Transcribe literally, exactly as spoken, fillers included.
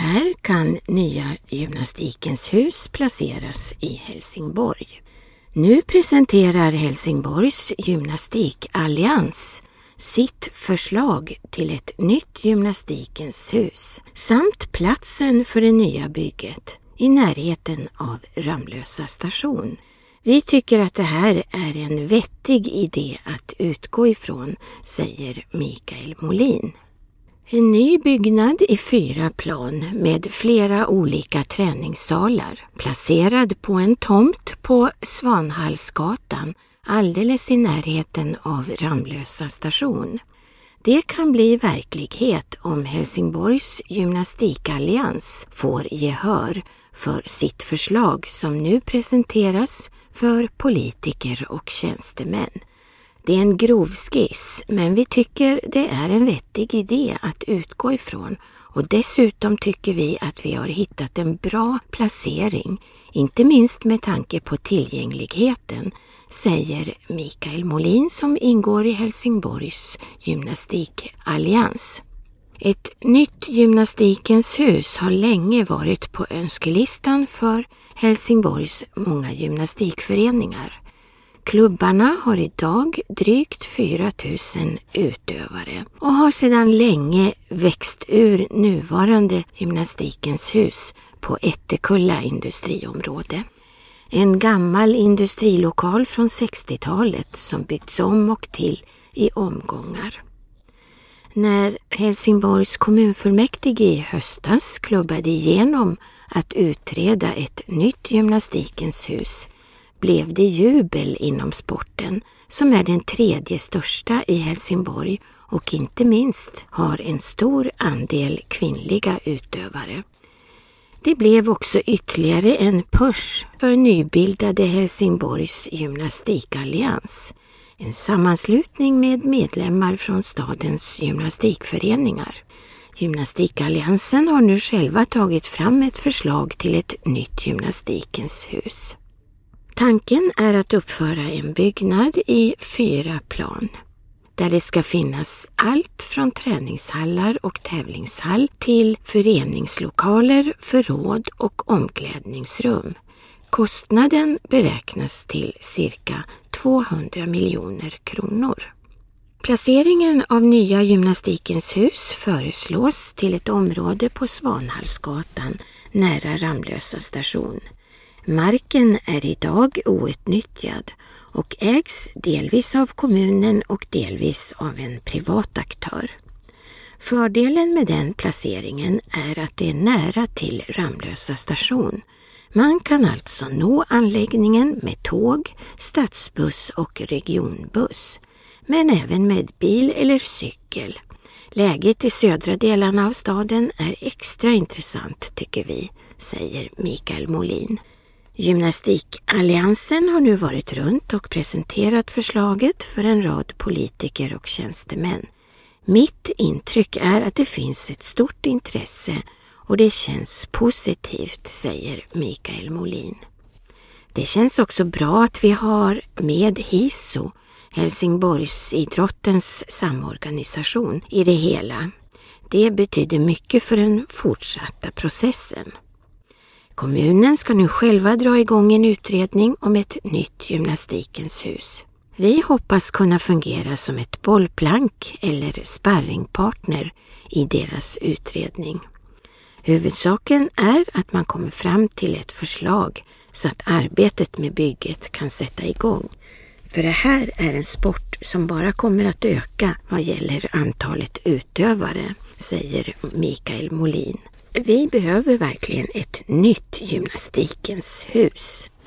Här kan nya gymnastikens hus placeras i Helsingborg. Nu presenterar Helsingborgs gymnastikallians sitt förslag till ett nytt gymnastikens hus samt platsen för det nya bygget i närheten av Ramlösa station. Vi tycker att det här är en vettig idé att utgå ifrån, säger Mikael Molin. En ny byggnad i fyra plan med flera olika träningssalar placerad på en tomt på Svanhallsgatan alldeles i närheten av Ramlösa station. Det kan bli verklighet om Helsingborgs gymnastikallians får gehör för sitt förslag som nu presenteras för politiker och tjänstemän. Det är en grov skiss, men vi tycker det är en vettig idé att utgå ifrån och dessutom tycker vi att vi har hittat en bra placering, inte minst med tanke på tillgängligheten, säger Mikael Molin som ingår i Helsingborgs gymnastikallians. Ett nytt gymnastikens hus har länge varit på önskelistan för Helsingborgs många gymnastikföreningar. Klubbarna har idag drygt fyra tusen utövare och har sedan länge växt ur nuvarande gymnastikens hus på Ättekulla industriområde. En gammal industrilokal från sextiotalet som byggts om och till i omgångar. När Helsingborgs kommunfullmäktige i höstas klubbade igenom att utreda ett nytt gymnastikens hus blev det jubel inom sporten som är den tredje största i Helsingborg och inte minst har en stor andel kvinnliga utövare. Det blev också ytterligare en push för nybildade Helsingborgs gymnastikallians, en sammanslutning med medlemmar från stadens gymnastikföreningar. Gymnastikalliansen har nu själva tagit fram ett förslag till ett nytt gymnastikens hus. Tanken är att uppföra en byggnad i fyra plan, där det ska finnas allt från träningshallar och tävlingshall till föreningslokaler, förråd och omklädningsrum. Kostnaden beräknas till cirka tvåhundra miljoner kronor. Placeringen av nya gymnastikens hus föreslås till ett område på Svanhallsgatan nära Ramlösa station. Marken är idag outnyttjad och ägs delvis av kommunen och delvis av en privat aktör. Fördelen med den placeringen är att det är nära till Ramlösa station. Man kan alltså nå anläggningen med tåg, stadsbuss och regionbuss, men även med bil eller cykel. Läget i södra delarna av staden är extra intressant tycker vi, säger Mikael Molin. Gymnastikalliansen har nu varit runt och presenterat förslaget för en rad politiker och tjänstemän. Mitt intryck är att det finns ett stort intresse och det känns positivt, säger Mikael Molin. Det känns också bra att vi har med H I S O, Helsingborgs idrottens samorganisation, i det hela. Det betyder mycket för den fortsatta processen. Kommunen ska nu själva dra igång en utredning om ett nytt gymnastikens hus. Vi hoppas kunna fungera som ett bollplank eller sparringpartner i deras utredning. Huvudsaken är att man kommer fram till ett förslag så att arbetet med bygget kan sätta igång. För det här är en sport som bara kommer att öka vad gäller antalet utövare, säger Mikael Molin. Vi behöver verkligen ett nytt gymnastikens hus.